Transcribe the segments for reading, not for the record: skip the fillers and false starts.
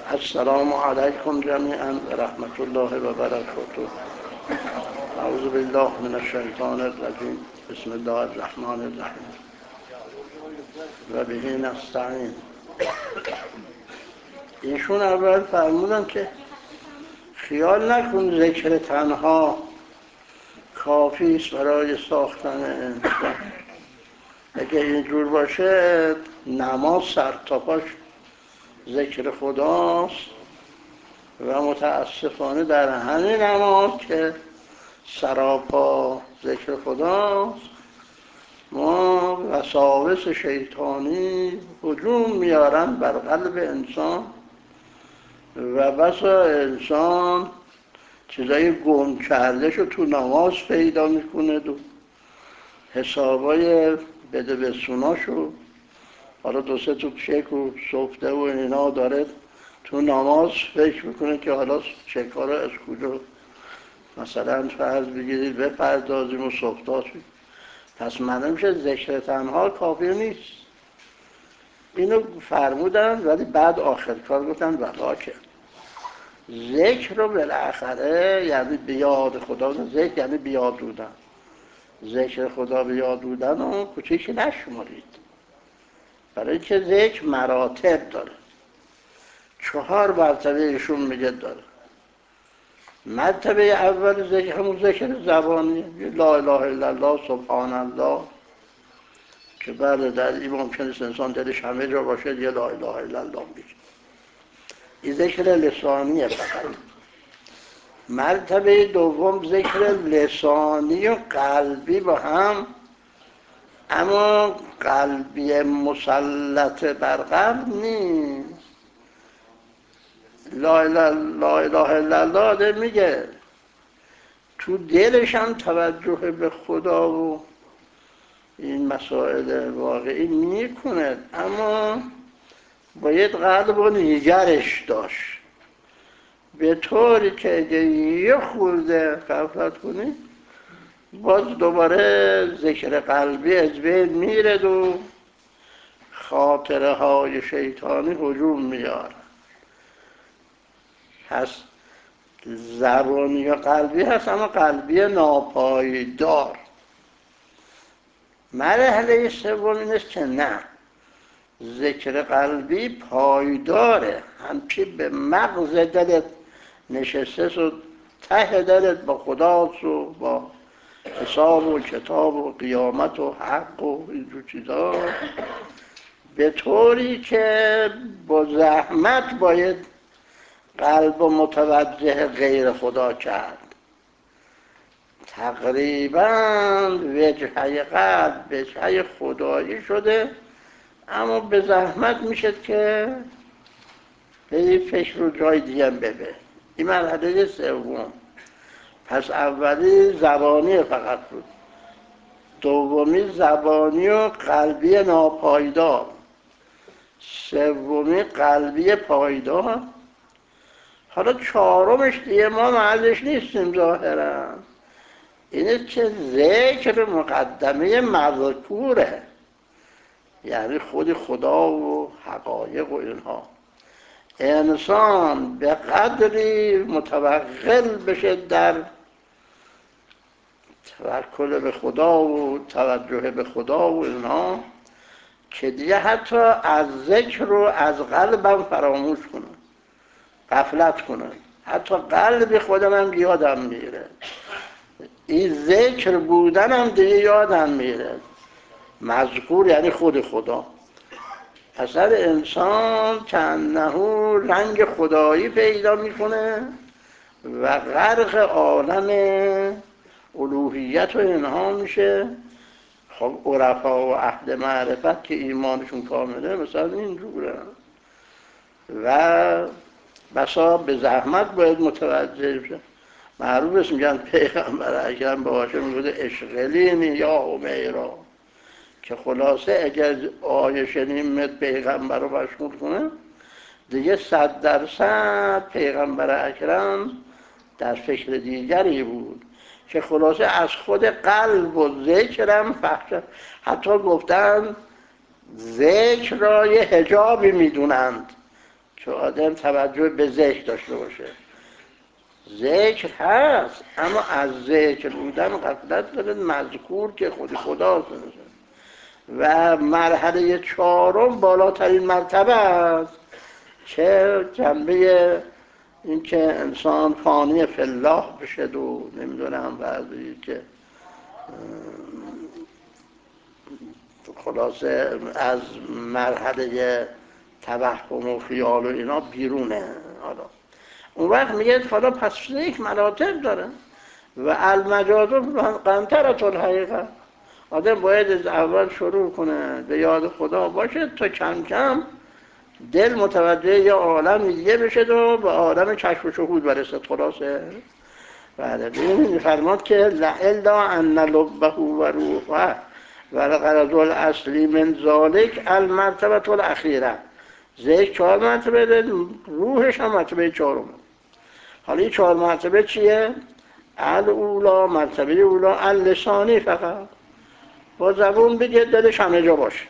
السلام علیکم جمیعا و رحمت الله و برکاته. اعوذ بالله من الشیطان الرجیم. بسم الله الرحمن الرحیم و به نستعین. ایشون اول فرمودن که خیال نکن ذکر تنها کافی است برای ساختن انسان. اگه اینجور باشه نماز سرتاپاش ذکر خداست و متاسفانه در همین نماز که سراپا ذکر خداست ما وساوس شیطانی هجوم میارن بر قلب انسان و بسا انسان چیزای گم کردهشو تو نماز پیدا میکنه و حسابای بده بسوناشو حالا دو سه تو چک و سفته و اینا داره تو نماز فکر میکنه که حالا چک‌ها رو از کجا مثلا فرض بگیرید بپردازیم و سفتات. پس معلوم میشه ذکر تنها کافی نیست. اینو فرمودن ولی بعد آخر کار گفتن ولیکن ذکر رو بالاخره یعنی بیاد خدا، ذکر یعنی بیاد بودن، ذکر خدا بیاد بودن و کوچیک نشمارید، برای اینکه ذکر مراتب داره. 4 مرتبه ایشون میگه داره. مرتبه اول ذکر همون ذکر زبانی، لا اله الا الله سبحان الله، که بله در این ممکنه انسان دلش همه جا باشه یه لا اله الا الله میگه، این ذکر لسانیه فقط. مرتبه دوم ذکر لسانی و قلبی با هم، اما قلبی مسلط بر قلب نیست. لا اله الا الله آدم میگه تو دلش هم توجه به خدا و این مسائل واقعی میکنه، اما باید قلب و نیگرش داشت، به طوری که اگه یه خورده غفلت کنی باز دوباره ذکر قلبی از بین میرد و خاطره های شیطانی هجوم میاره. پس زبانی و قلبی هست، اما قلبی ناپایدار. مرحله سوم این است که نه، ذکر قلبی پایداره، همچی به مغز دلت نشسته و ته دلت با خداست و با حساب و کتاب و قیامت و حق و اینجور چیزا، به طوری که با زحمت باید قلب و متوجه غیر خدا کرد. تقریباً وجهه قلب وجهه خدایی شده، اما به زحمت میشه که به فکر رو جای دیگه ببه. این مرحله سوم. پس اولی زبانی فقط بود، دومی زبانی و قلبی ناپایدار، سومی قلبی پایدار. حالا 4مش دیگه ما محلش نیستیم ظاهرا. اینه که ذکر مقدمه مذکوره، یعنی خود خدا و حقایق و اینها. انسان به قدری متوغل بشه در توکل به خدا و توجه به خدا و اینها که دیگه حتی از ذکر رو از قلبم فراموش کنه، غفلت کنه. حتی قلب خودم هم یادم میره، این ذکر بودنم دیگه یادم میره. مذکور یعنی خود خدا. اثر انسان کأنه رنگ خدایی پیدا میکنه و غرق عالم الوهیت و اینها میشه. خب عرفا و اهل معرفت که ایمانشون کامله مثلا اینجوره و بسا به زحمت باید متوجه بشه. معروف است میگن پیغمبر اکرم به هاشم میگه اشغلینی یا امیرا، که خلاصه اگر آیه شنیمت پیغمبر رو مشغول کنه دیگه 100% پیغمبر اکرم در فکر دیگری بود، که خلاصه از خود قلب و ذکرم فحش. حتی گفتن ذکر را یه حجابی میدونند که آدم توجه به ذکر داشته باشه. ذکر هست اما از ذکر بودن غفلت داره، مذکور که خود خداست. و مرحله چهارم بالاترین مرتبه است که جنبه این که انسان فانی فی الله بشه و نمیدونم بعضی که خلاصه از مرحله توهم و خیال و اینا بیرونه. حالا اون وقت میگه حالا پس یک مراتب داره و المجاز قنطرة الحقیقه. آدم باید از اول شروع کنه به یاد خدا باشه تا کم کم دل متوجه یه عالم دیگه بشه و به عالم کشف و شهود برسه. خلاصه بله ببینید فرماد که لئلا ان لبه و روحه و الغرض الاصلی من ذالک المرتبه الاخیره. ذکر 4 مرتبه داره، روحش هم مرتبه 4. حالا این 4 مرتبه چیه؟ الاولا، مرتبه اولا اللسانی، فقط با زبون بگه دلش همه جا باشه.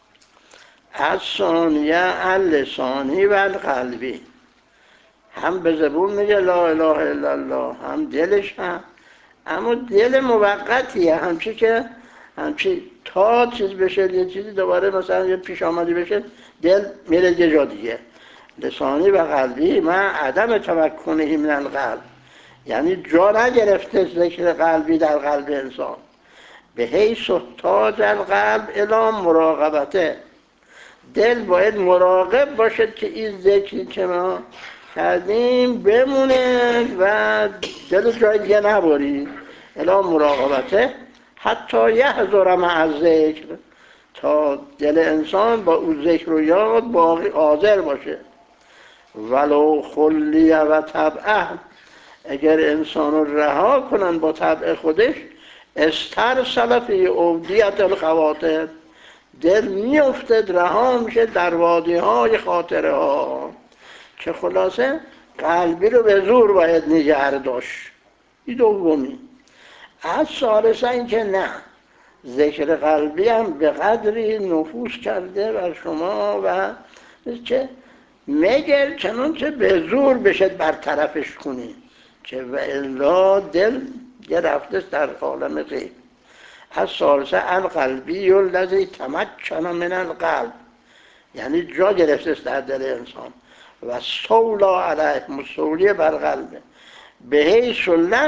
الثانیه اللسانی و القلبی، هم به زبون میگه لا اله الا الله، هم دلش هم، اما دل موقتیه، همچی تا چیز بشه یه چیزی دوباره مثلا یه پیش آمدی بشه دل میره یه جا دیگه. لسانی و قلبی من عدم تمکنه من القلب، یعنی جا نگرفته ذکر قلبی در قلب انسان. به حیث احتاج القلب الی مراقبته، دل باید مراقب باشد که این ذکری که ما کردیم بمونه و دل جای دیگه نبری. الی مراقبته حتی یحضر مع الذکر، تا دل انسان با اون ذکر و یاد باقی حاضر باشه. ولو خلی و طبعه، اگر انسان رو رها کنن با طبع خودش، استرسل فی اودیة الخواطر، دل میافتد رها میشه در وادی‌های خاطره ها، که خلاصه قلبی رو به زور باید نگه داشت. این دومی. از ثالثه این که نه، ذکر قلبی هم به قدری نفوذ کرده بر شما و که مگر چنانچه به زور بشه برطرفش کنی، که و الا دل یه رفته در عالم غیب. از ثالثه القلبی الذی تمکن من القلب، یعنی جا گرفته در دل انسان. و استولا علیه، مستولی بر قلبه، به حیث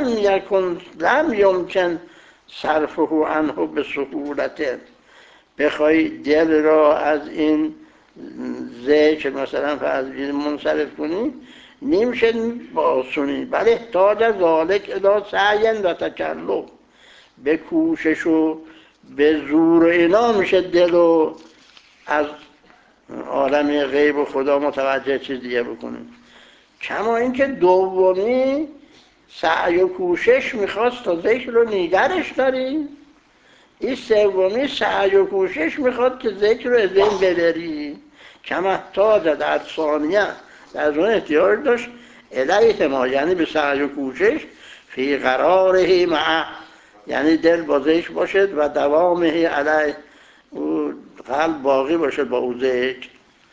لم یمکن صرفه عنه به سهولت. بخوای دل را از این ذکر مثلا فرض منصرف کنی نمیشه با آسونی، بله احتاج ذالک الی سعی و تکلف، به کوشش و به زور و اینا میشه دل و از عالم غیب و خدا متوجه چیز دیگه بکنیم. کما اینکه دومی سعی و کوشش میخواست تا ذکر رو نگرش داری، این سومی سعی و کوشش میخواد که ذکر رو از این ببری. کما احتاج در ثانیه، در اون احتیاج داشت الیه ما، یعنی به سعی و کوشش فی قراره مع، یعنی دل با ذکر باشد و دوامه علیه، او قلب باقی باشد با او ذکر.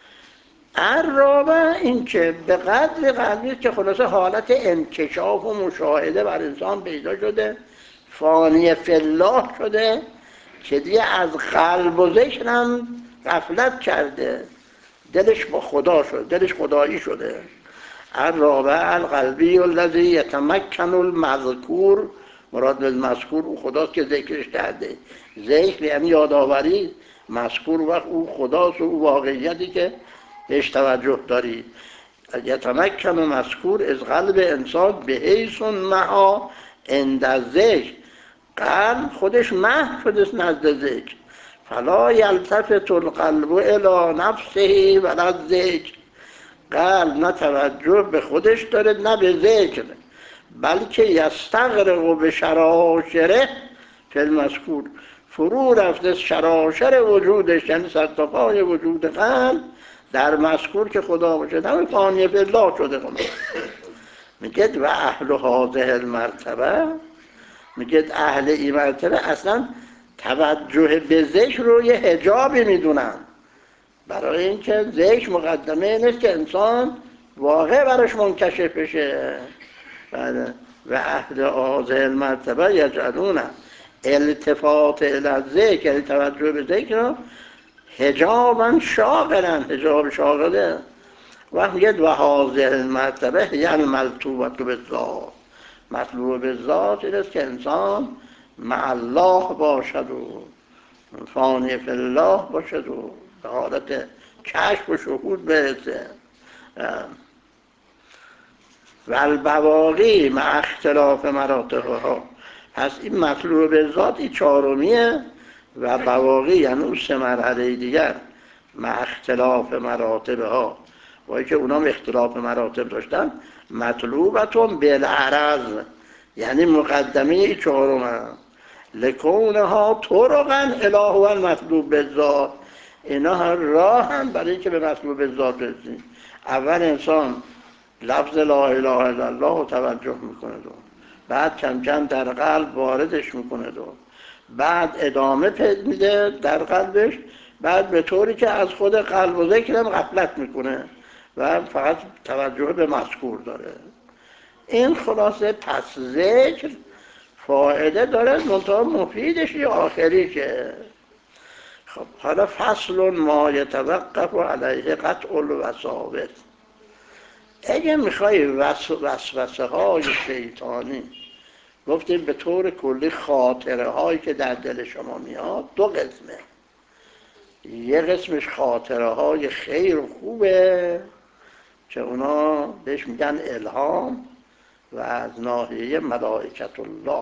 الرابع این که به قدر قلبی که خلاصه حالت انکشاف و مشاهده بر انسان پیدا شده، فانی فی الله شده، که دیگه از قلب و ذکر هم غفلت کرده، دلش با خدا شد، دلش خدایی شده. الرابع القلبی الذی یتمکن المذکور، مراد بالمذکور او خداست که ذکرش کرده. ذکر یعنی یادآوری، مذکور وقت او خداست و او واقعیتی که بهش توجه داری. یتمکن مذکور از قلب انسان به حیث مها عند ذکر، قلب خودش محو شده نزد ذکر. فلا یلتفت القلب الی نفسه ولا ذکر، قلب نه توجه به خودش داره نه به ذکر، بلکه یستغرق به شراشره فی المذکور، فرو رفته شراشر وجودش، یعنی سرتاپای وجود قلب در مذکور که خدا باشه، همه فانی فی الله شده. میگه و اهل هذه المرتبه، میگه اهل این مرتبه اصلا توجه به ذکر رو یه حجابی میدونن، برای اینکه ذکر مقدمه نیست که انسان واقع براش منکشف بشه. بله. و اهل هذه المرتبه یجعلون التفات الی الذکر، یعنی توجه به ذکر را حجابا شاغلا، حجاب شاغله. وقت میگه و هذه المرتبه یعنی المطلوبة بالذات، مطلوب به ذات این است که انسان مع الله باشد و فانی فی الله باشد و به حالت کشف و شهود برسه. و البواقی مع اختلاف مراتبها، پس این مطلوب به ذات این چهارمیه و بواقی یعنی اون سه مرحله دیگر مع اختلاف مراتبها، با که اونام اختلاف مراتب داشتن، مطلوبتون بالعرض یعنی مقدمه این چهارم لکونها طرقا الی هو المطلوب بالذات، اینا هر راه هم برای که به مطلوب بالذات برسیم. اول انسان لفظ لا اله الا الله رو توجه میکنه و بعد کم کم در قلب واردش میکنه و بعد ادامه میده در قلبش، بعد به طوری که از خود قلب و ذکرم غفلت میکنه و فقط توجه به مذکور داره. این خلاصه پس ذکر فایده داره، منتها مفیدش یه آخریشه. خب حالا فصل ما یتوقف علیه قطع الوساوس. اگه میخوای وسوسه های شیطانی، گفتیم به طور کلی خاطره هایی که در دل شما میاد دو قسمه، یه قسمش خاطره های خیر و خوبه که اونا بهش میگن الهام و از ناحیه ملائکت الله،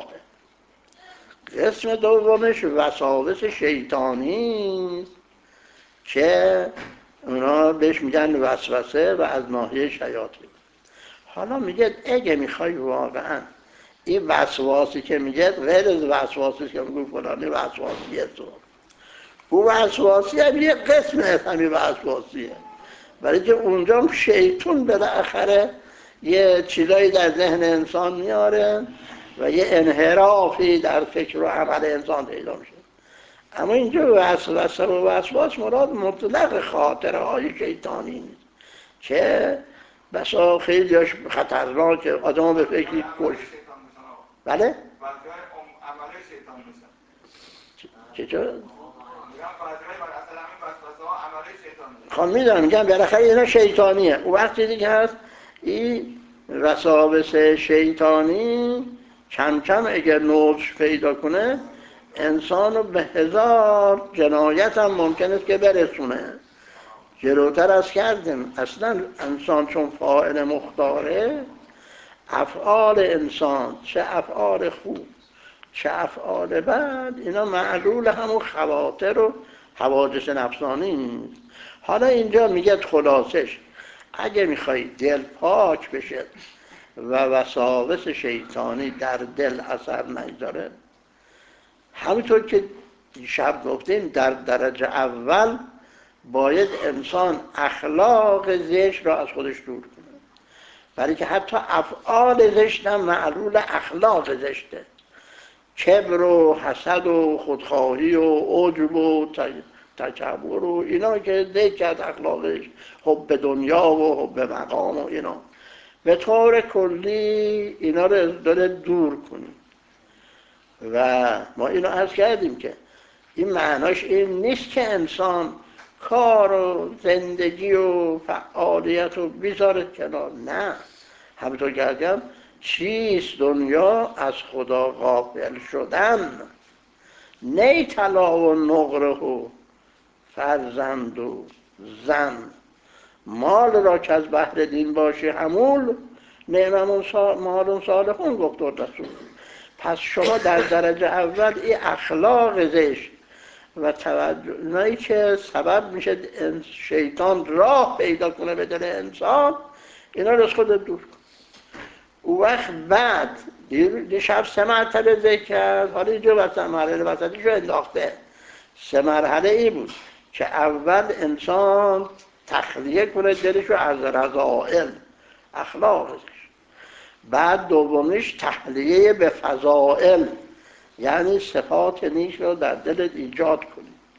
قسم دومش وساوس شیطانی که اونا بهش میگن وسوسه و از ناحیه شیاطین. حالا میگه اگه میخوای واقعا این وسواسی که میگه غیر از وسواسی که میگه فلانی وسواسیه، تو او وسواسی هم یه قسم همین وسواسیه، برای که اونجا شیطون بالاخره یه چیزایی در ذهن انسان میاره و یه انحرافی در فکر و عمل انسان پیدا میشه. اما اینجا وسوسه و وسواس مراد مطلق خاطره های شیطانی نیست که بسا خیلیش خطرناکه، آدم به فکری کش. بله؟ چطور؟ خب میدونم، میگم بالاخره اینا شیطانیه. او وقتی دیگه هست این وساوس شیطانی کم کم اگر نوش پیدا کنه انسان رو به هزار جنایت هم ممکن است که برسونه. جلوتر از کردیم اصلا انسان چون فاعل مختاره، افعال انسان چه افعال خوب چه افعال بد اینا معلول همون خواطر و حوادث نفسانی نیست. حالا اینجا میگه خلاصش اگه میخوای دل پاک بشه و وساوس شیطانی در دل اثر نگذاره، همونطور که دیشب گفتیم در درجه اول باید انسان اخلاق زشت را از خودش دور کنه، برای که حتی افعال زشت هم معلول اخلاق زشته، کبر و حسد و خودخواهی و عجب و تکبر و اینا که ذکر از اخلاقش، حب دنیا و حب مقام و اینا، به طور کلی اینا رو داره دور کنیم. و ما اینو عرض کردیم که این معناش این نیست که انسان کار و زندگی و فعالیت رو بیزاره کنار، نه، همونطور که گفتم چیست دنیا از خدا غافل شدن، نی طلا و نقره و فرزند و زن، مال را که از بهر دین باشی حمول، نعممون مالون صالحون گفت رسول. پس شما در درجه اول این اخلاق زشت و توجهی که سبب میشه شیطان راه پیدا کنه به دل انسان، اینا رو از خودت دور کن. او وقت بعد دیشب 3 مرحله ذکر کرد، حالا اینجا مرحله وسطیش رو انداخته. 3 مرحله ای بود که اول انسان تخلیه کنه دلش رو از رذائل اخلاقش، بعد دومیش تحلیه به فضائل یعنی صفات نیک رو در دلت ایجاد کنی،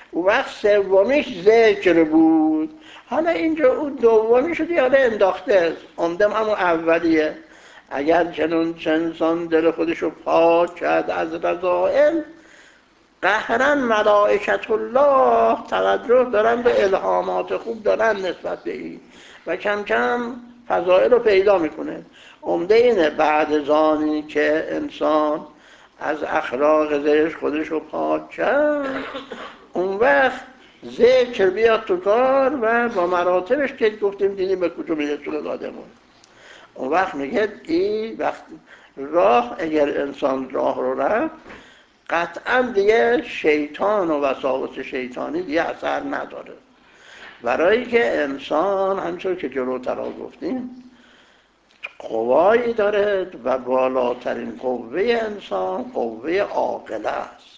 اون وقت سومیش ذکر بود. حالا اینجا اون دومی شد حالا انداخته، عمدم همون اولیه. اگر چنون انسان دل خودشو پاک کرد از رذائل، قهرا ملائکت الله توجه دارن به الهامات خوب دارن نسبت به این و کم کم فضائل رو پیدا میکنه. عمده اینه بعد زانی که انسان از اخلاق زشت خودش رو پاک کرد، اون وقت ذکر بیاد تو کار و با مراتبش که گفتیم دیدیم به کجا میرسونه آدمون. اون وقت میگه این وقت راه، اگر انسان راه رو رفت، قطعا دیگه شیطان و وساوس شیطانی دیگه اثر نداره. برای که انسان همچون که جلوتر گفتیم قوایی داره و بالاترین قوه انسان قوه عاقله است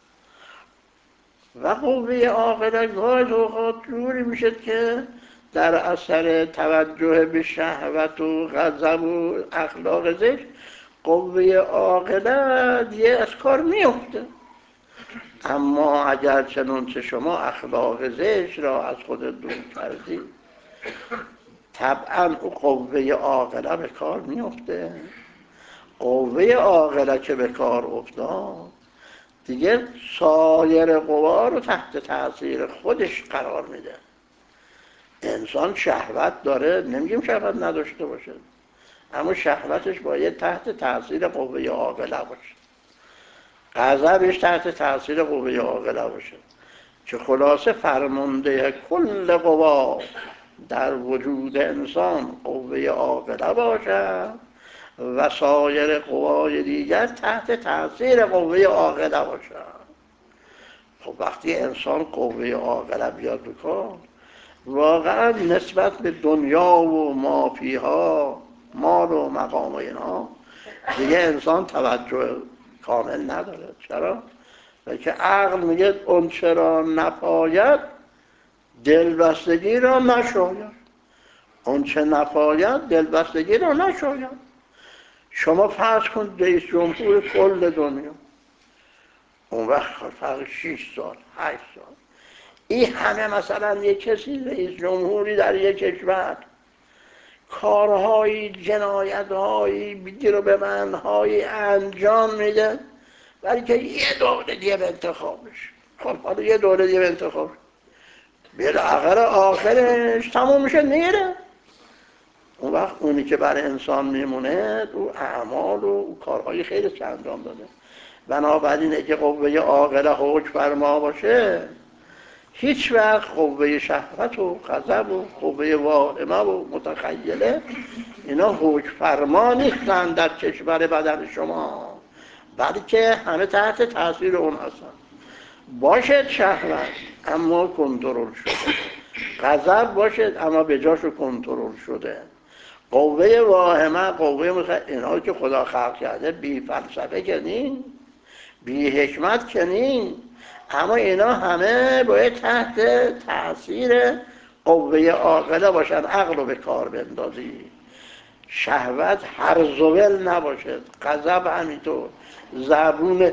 و قوه عاقله گاهی اوقات جوری میشه که در اثر توجه به شهوت و غضب و اخلاق زشت قوه عاقله دیگه از کار میفته. اما اگر چنانچه شما اخلاق زشت را از خودت دور کردی، طبعا او قوه عاقله به کار میفته. قوه عاقله که به کار افتاد دیگه سایر قوا رو تحت تاثیر خودش قرار میده. انسان شهوت داره، نمیگیم شهوت نداشته باشه، اما شهوتش باید تحت تاثیر قوه عاقله باشه، غضبش تحت تاثیر قوه عاقله باشه، که خلاصه فرمانده کل قوا در وجود انسان قوه عاقله باشد و سایر قوای دیگر تحت تاثیر قوه عاقله باشد. خب وقتی انسان قوه عاقله بیاد بکن، واقعا نسبت به دنیا و مافیها، مال و مقام و اینا دیگه انسان توجه کامل نداره. چرا؟ و که عقل میگه اون چرا نپاید دلبستگی را نشاید، اون چه نپاید دلبستگی را نشاید. شما فرض کن رئیس جمهور کل دنیا، اون وقت فرق 6 سال 8 سال این همه مثلا یک کسی رئیس جمهوری در یک کشور کارهایی جنایتهایی بگیر و به منهایی انجام میده، ولی که یه دوره دیگه به انتخابش، خب حالا یه دوره دیگه به انتخاب بالاخره آخرش تموم میشه میره. اون وقت اونی که برای انسان میمونه او اعمال و او کارهای خیلی انجام داده. بنابراین اگه قوه عاقله حکم فرما باشه، هیچ وقت قوه شهوت و غضب و قوه واهمه و متخیله اینا حکم فرما نیستن در کشور بدن شما، بلکه همه تحت تاثیر اون هستن. باشد شهوت اما کنترل شده، غضب باشد اما به جاشو کنترل شده، قوه واهمه قوه اینا که خدا خلق کرده بی فلسفه که نی، بی حکمت که نی، اما اینا همه باید تحت تاثیر قوه عاقله باشن. عقل رو به کار بندازی، شهوت هرزول نباشد، غضب همینطور، زبون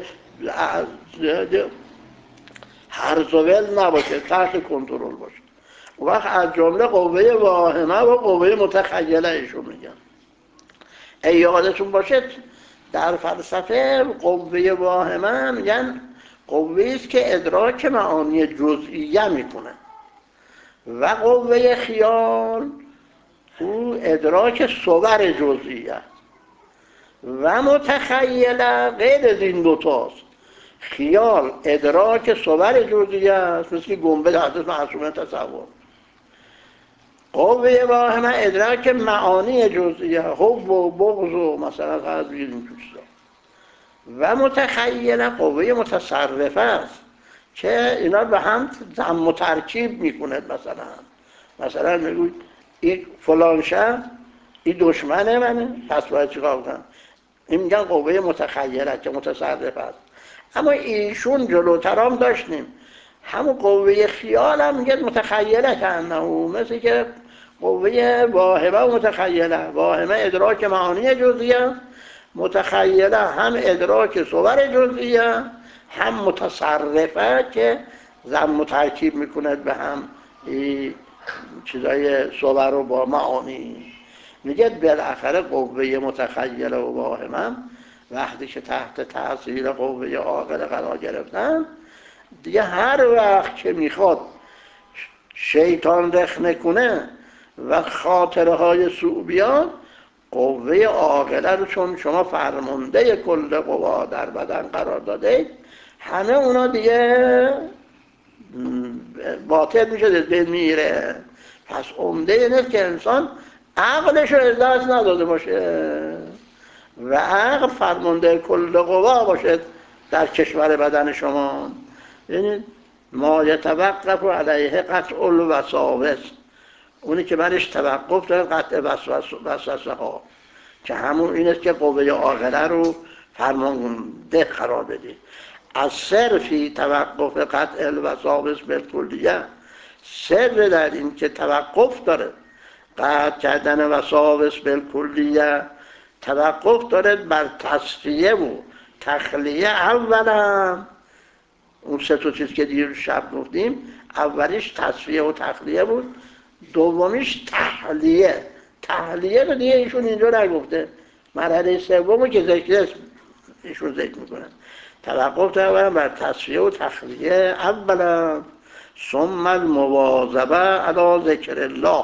هرزول نباشه، تحت کنترل باشه. وقت از جمله قوه واهمه و قوه متخیله ایشون میگن. یادتون باشه در فلسفه قوه واهمه میگن قوه است که ادراک معانی جزئیه میکنه و قوه خیال او ادراک صور جزئیه و متخیله غیر از این دوتاست. خیال ادراک صور جزئیه است، مثل گنبد حضرت معصومه تصور. قوه واهمه ادراک معانی جزئیه، حب و بغض و مثلا فرض بگیریم این چیزا. و متخیله قوه متصرفه است که اینا به هم ضم و ترکیب میکنه. مثلا میگوید این فلان شهر این دشمن منه، پس باید چیکار کنم؟ این میگن قوه متخیله که متصرف است. اما ایشون جلوتر هم داشتیم همون قوه خیال هم میگن متخیله کنه، مثل که قوه واهمه و متخیله. واهمه ادراک معانی جزئیه، متخیله هم ادراک صور جزئیه، هم متصرفه که ضم و ترکیب میکند به هم این چیزای صور رو با معانی. میگه بالاخره قوه متخیله و واهمم وقتی که تحت تاثیر قوه عاقله قرار گرفتن، دیگه هر وقت که میخواد شیطان رخنه کنه و خاطره های سوء بیاد، قوه عاقله رو چون شما فرمانده کل قوا در بدن قرار داده، همه اونا دیگه باطل میشه، بین میره. پس عمده اینه که انسان عقلش رو از دست نداده باشه و عقل فرمانده کل قوا باشه در کشور بدن شما. یعنی ما یتوقف علیه قطع الوساوس، اونی که برش توقف داره قطع وسوسه ها، که همون این است که قوه عاقله رو فرمانده قرار بدی. از صرفی توقف قطع الوساوس بالکلیه، سر در این که توقف داره قطع کردن وساوس بالکلیه، توقف داره بر تصفیه و تخلیه. اولا اون سه تا چیز که دیر شب گفتیم، اولیش تصفیه و تخلیه بود، دومیش تحلیه. تحلیه رو دیگه ایشون اینجا نگفته، مرحله سومو که ذکر ایشون ذکر میکنن. توقف دارن بر تصفیه و تخلیه اولا، ثم المواظبه علی ذکر الله.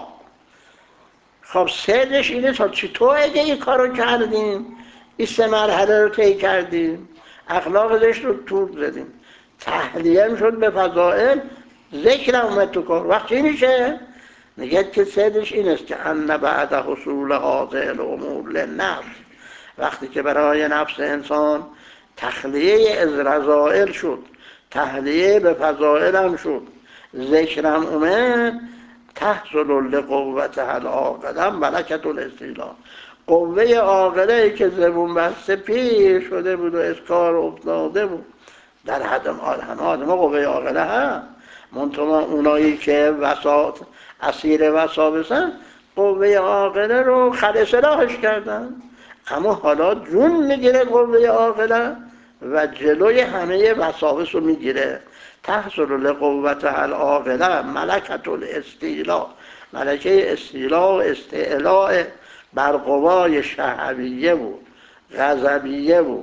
خب سرش اینه تا چطور اگه این کارو کردیم، این سه مرحله رو طی کردیم، اخلاق زشت رو طور زدیم، تحلیه شد به فضائل، ذکر اومد تو کار، وقتی میشه میگه که سرش این است که ان بعد حصول هذه الامور للنفس، وقتی که برای نفس انسان تخلیه از رذائل شد، تحلیه به فضائل هم شد، ذکرم اومد، تحصل لقوتها العاقله ملکة الاستیلاء. قوه عاقله که زبون بسته پیر شده بود و از کار افتاده بود، در حد آدم قوه عاقله هست، منتها اونایی که اسیر وساوسن قوه عاقله رو خلصلاحش کردن، اما حالا جون میگیره قوه عاقله و جلوی همه وساوس رو میگیره. تحصل لقوتها العاقله ملکة الاستیلاء، ملکه استیلاء و استعلاء بر قوای شهویه و غضبیه و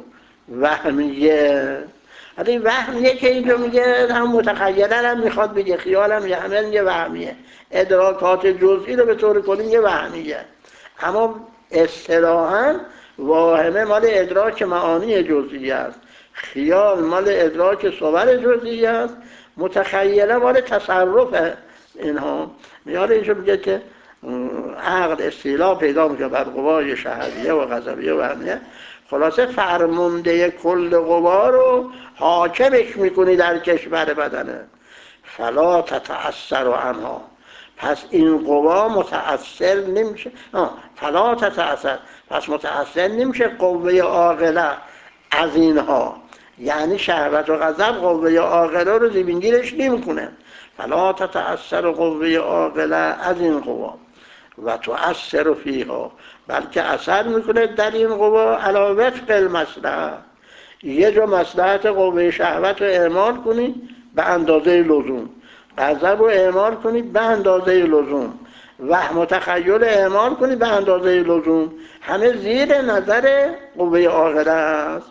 وهمیه. حالا این وهمیه که اینجا میگه هم متخیله هم میخواد بگه، خیالم یه همه یه وهمیه، ادراکات جزئی رو به طور کلی یه وهمیه، اما اصطلاحاً واهمه مال ادراک معانی جزئی است، خیال مال ادراک صور جزئی است، متخیله مال تصرف اینها. میاره اینجا میگه که عقل استیلا پیدا میکنه بر قوای شهویه و غضبیه و وهمیه، خلاصه فرمانده کل قوا رو حاکمش میکنی در کشور بدنه. فلا تتأثر عنها، پس این قوا متأثر نمیشه. فلا تتأثر، پس متأثر نمیشه قوه عاقله از اینها، یعنی شهوت و غضب قوه عاقله رو زیبینگیرش نمیکنه. فلا تتأثر قوه عاقله از این قوا و تؤثر فیها، بلکه اثر میکنه در این قوا علی وفق المصلحه، یه جا مصلحت قوه شهوت رو اعمال کنید به اندازه لزوم، غضب رو اعمال کنید به اندازه لزوم، وهم و تخیل اعمال کنید به اندازه لزوم، همه زیر نظر قوه عاقله است.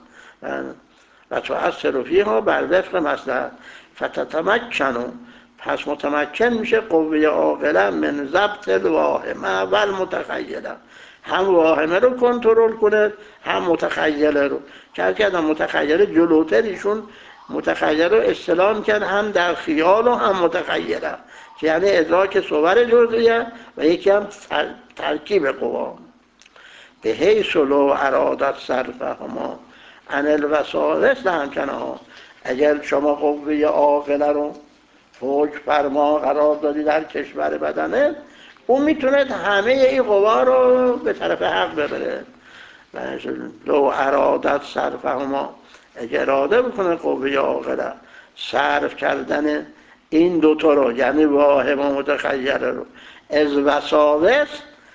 و تؤثر فیها بر وفق مصلحت فتتمکنوا، پس متمکن میشه قوه عاقله من ضبط الواهمه و المتخیله، هم واهمه رو کنترل کنه هم متخیله رو. که کردم متخیله جلوتر ایشون متخیله رو اصطلاح میکرد هم در خیال و هم متخیله، که یعنی ادراک صور جزئیه و یکی هم ترکیب قوا. به حیث لو ارادت صرفهما عن الوساوس لامکنها، اگر شما قوه عاقله رو حکم فرما قرار دادی در کشور بدنه، اون میتونه همه این قوا رو به طرف حق ببره. لو ارادت صرفهما، اگر اراده بکنه قوه عاقله صرف کردن این دوتا رو، یعنی واهم و متخیله رو از وساوس،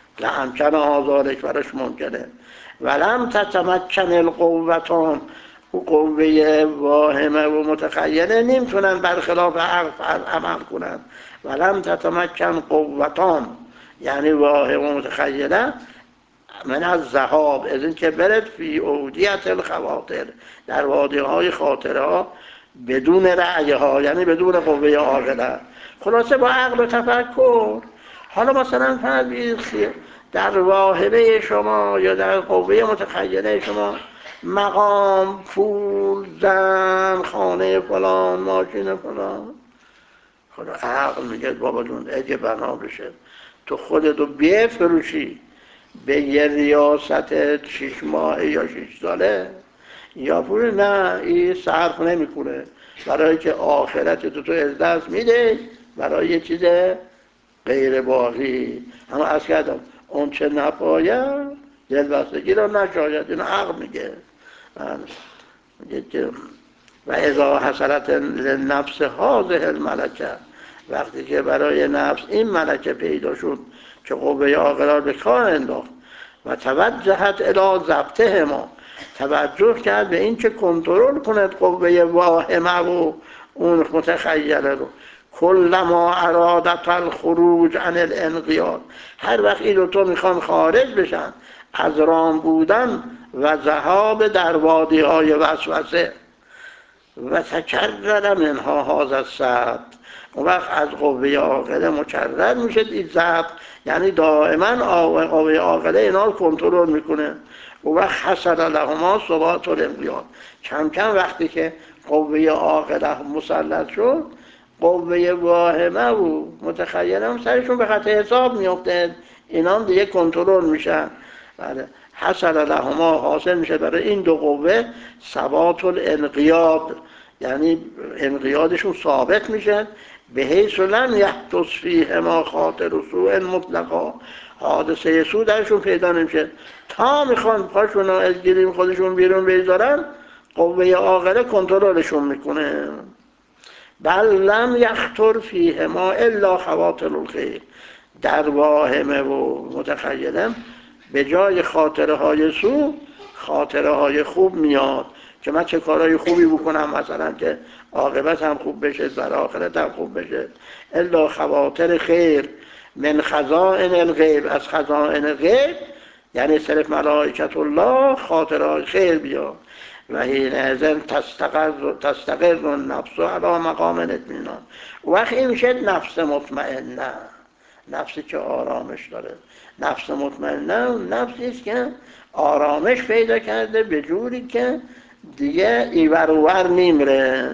لامکنها ذالک، براش ممکنه. ولم تتمکن القوتان، قوه واهمه و متخیله نمیتونن برخلاف عقل عمل کنن. ولم تتمکن قوتان، یعنی واهم و متخیله، من از ذهاب، از این که برد فی اودیت الخواطر، در وادی های خاطره ها، بدون رأی ها، یعنی بدون قوه عاقله. خلاصه با عقل و تفکر. حالا مثلا فرض در واهمه شما یا در قوه متخیله شما مقام، پول، زن، خانه فلان، ماشین فلان، خدا عقل میگه بابا جون اگه بنا بشه تو خودتو بفروشی به یه ریاست 6 ماهه یا 6 ساله یا پول، نه این صرف نمیکنه، برای که آخرت تو از دست میده برای یه چیز غیر باقی. اما از کردم اون چه نپاید دلبستگی را نشاید، این عقل میگه. میگه که و اذا حصلت للنفس هذه الملکه، وقتی که برای نفس این ملکه پیدا شد که قوه عاقله به کار انداخت و توجهت الی ضبطهما، توجه کرد به این که کنترل کند قوه واهمه و اون متخیله رو، کلما ارادت الخروج عن الانقیاد، هر وقت این دو تا میخوان خارج بشن از رام بودن و ذهاب در وادی های وسوسه، و تکرر منها هذا السبب، اون وقت از قوه عاقله مکرر میشه این ضبط، یعنی دائما قوه عاقله اینا رو کنترل میکنه. اون وقت حصل لهما ثبات الانقیاد، کم کم وقتی که قوه عاقله مسلط شد، قوه واهمه و متخیله هم سرشون به خط حساب میفته، اینا هم دیگه کنترل میشن. بله، حصل لهما، حاصل میشه برای این دو قوه ثبات الانقیاد، یعنی انقیادشون ثابت میشه، به حیث لم یحدث فیهما خاطر سوء مطلقا، حادثه سوء درشون پیدا نمیشه. تا میخوان پاشون از گیریم خودشون بیرون بذارن، قوه عاقله کنترلشون میکنه. بل لم یخطر فیهما الا خواطر الخیر، در واهمه و متخیله به جای خاطره های سوء خاطره های خوب میاد، که من چه کارهای خوبی بکنم مثلا که عاقبت هم خوب بشه، در آخرت هم خوب بشه. الا خواطر خیر من خزائن الغیب، از خزائن غیب یعنی صرف ملائکت الله خاطرهای خیر بیاد. و حینئذ تستقر النفس علی مقام الاطمینان، وقت این میشه نفس مطمئنه، نفسی که آرامش داره. نفس مطمئنه نفسی است که آرامش پیدا کرده به جوری که دیگه ایور اوور نیمره.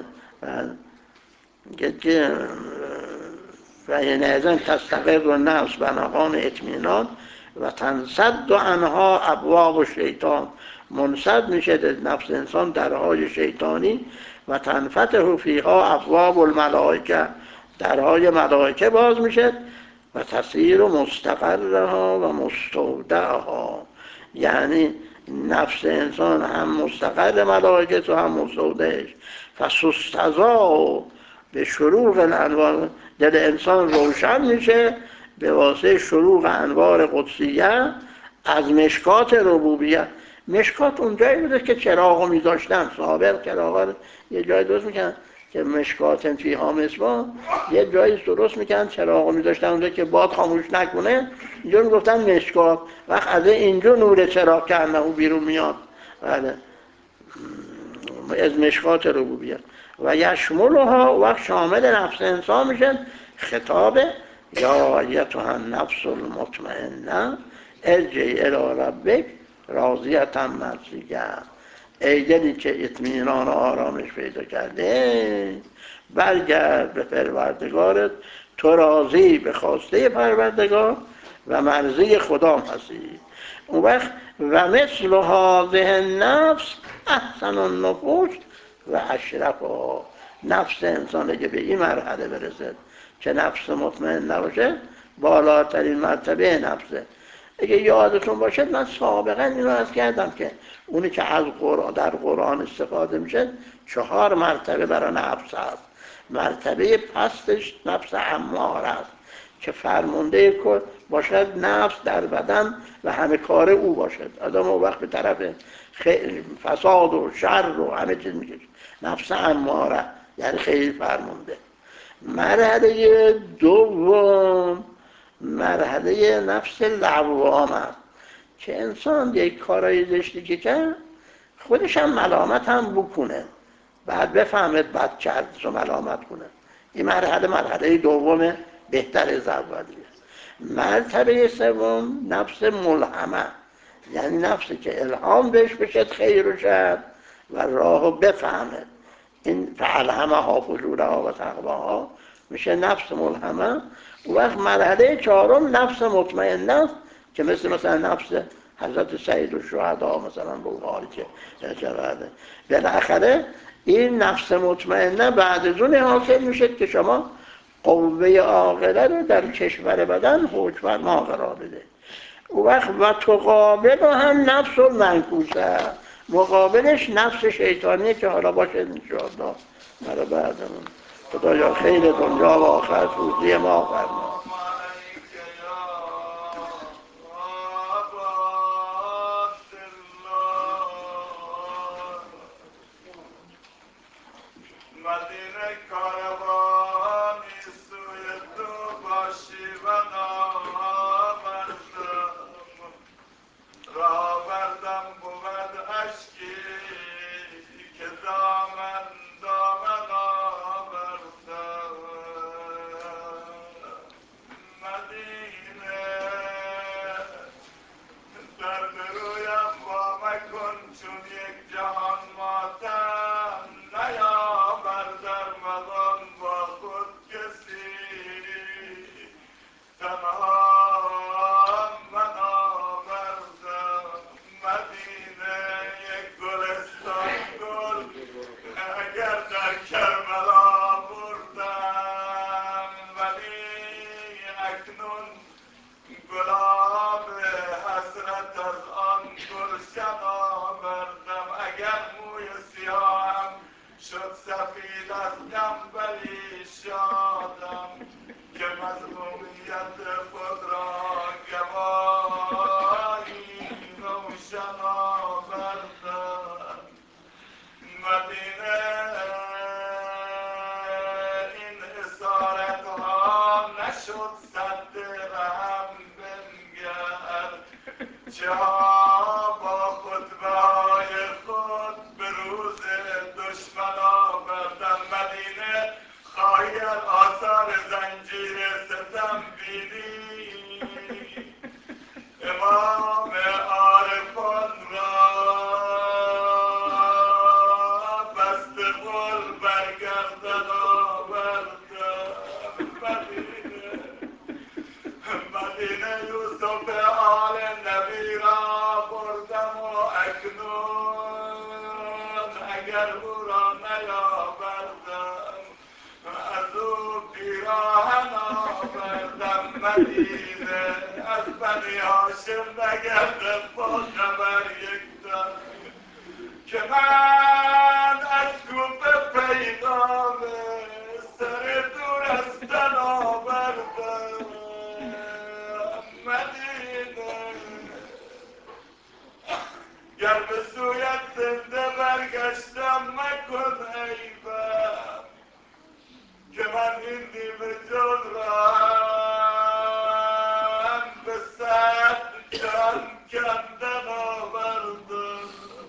که و حینئذ تستقر النفس به مقام اطمینان و تنسد عنها ابواب الشیطان، منسد میشه نفس انسان درهای شیطانی، و تنفتح فیها ابواب الملائکه، درهای ملائکه باز میشه، و تصیر مستقرها و مستودعها، یعنی نفس انسان هم مستقر ملائکه و هم مستودعش. فسستضاء به شروق الانوار، دل انسان روشن میشه به واسطه شروق انوار قدسیه از مشکات ربوبیت. مشکات اونجایی بوده که چراغو میذاشتن، سابق چراغا یه جای درست میکنن که مشکات فیها مصباح، یه جایی درست میکنن چراغو میذاشتن اونجا که باد خاموش نکنه، اینجا میگفتن مشکات. وقت از اینجا نور چراغ کنه و بیرون میاد، بله، از مشکات ربوبیت. و یشملها، وقت شامل نفس انسان میشه. خطاب یا ایتها النفس المطمئنه ارجعی الی ربک راضیة مرضیه، ای دلی که اطمینان و آرامش پیدا کرده برگرد به پروردگارت، تو راضی به خواسته پروردگار و مرضی خدا هستی. اون وقت و مثل هذه النفس احسن النفوس و اشرفها، نفس انسان اگه به این مرحله برسه که نفس مطمئن نباشه، بالاترین مرتبه نفسه. اگه یادتون باشد من سابقا اینو عرض کردم که اونی که از قرآن در قرآن استفاده میشه 4 مرتبه برای نفس هست. مرتبه پستش نفس اماره است که فرمانده باشد نفس در بدن و همه کار او باشد. آدم اون وقت به طرف فساد و شر و همه چیز میکشه. نفس اماره یعنی خیلی فرمونده. مرحله دوم مرحله نفس لوام است که انسان یک کارای زشتی که کرد خودش هم ملامت هم بکنه، بعد بفهمد بعد کرد و ملامت کنه. این مرحله دوم بهتر از اولیه. مرتبه سوم نفس ملهمه، یعنی نفسی که الهام بهش بشد خیر و شر و راهو بفهمه. این فالهمه ها فجورها و تقواها میشه نفس ملهمه. و وقت مرحله چهارم نفس مطمئنه است که مثلا نفس حضرت سید الشهدا مثلا بخاری که شده. بالاخره این نفس مطمئنه بعد از اون حاصل میشه که شما قوه عاقله رو در کشور بدن حکم‌فرما قرار بده. او وقت و تقابل هم نفس المنکوسه، مقابلش نفس شیطانیه که حالا باشه انشاءالله برای بعدمون. خدایا خیر دنیا و آخرت روزی ما فرما. مدینه کاروانی سوی تو باشی و نامردم، راه بردم بود اشکی که دامن آوردم. مدینه درد رویم با مکن چون یک جهان ماتم نیاوردم مغان با خود کسی تنها من آوردم. مدینه یک گلستان گل اگر در کربلا بردم، ولی اکنون گلاب حسرت از آن گلشن آوردم. اگر موی سیاهم شد سفید از غم ولی شادم که مظلومیت خود را گواهی روشن آوردم. مدینه این اسارت ها نشد سد رحم بنگر، چه ها با خطبه های خود به روز دشمن آوردم. مدینه خواهی از آثار زنجیر ستم بینی امام عارفان را بسته قل برگردن آوردم. مدینه یوسف آل نبی را بردم و اکنون اگر او را نیاوردم از او پیراهن آوردم. مدینه از بنی هاشم نگردد با خبر یک دم که من از کوفه پیغام سر دورستان آوردم. مدینه گر به سویت زنده برگشتم مکن عیبم که من این نیمه جان را هم به صد جان کندن آوردم.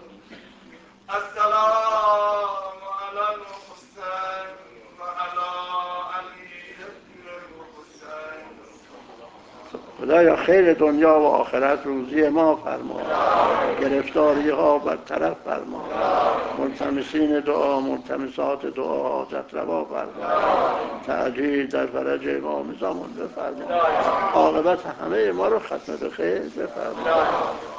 السلام علی الحسین و علی علی ابن الحسین. خدایا خیر دنیا و آخرت روزی ما فرما، گرفتاری ها برطرف فرما، ملتمسین دعا ملتمسات دعا حاجت روا فرما، تعجیل در فرج امام زمان بفرما، عاقبت همه ما رو ختم به خیر بفرما.